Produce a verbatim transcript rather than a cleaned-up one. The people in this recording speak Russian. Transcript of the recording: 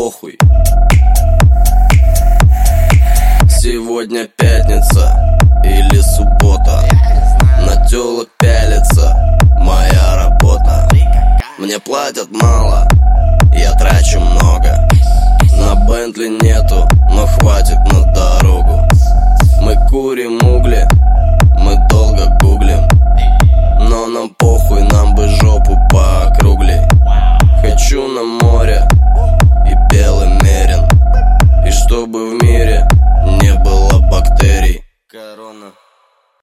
похуй. Сегодня пятница или суббота, на тёлок пялится моя работа. Мне платят мало, я трачу много. На Бентли нету, но хватит на дорогу. Мы курим угли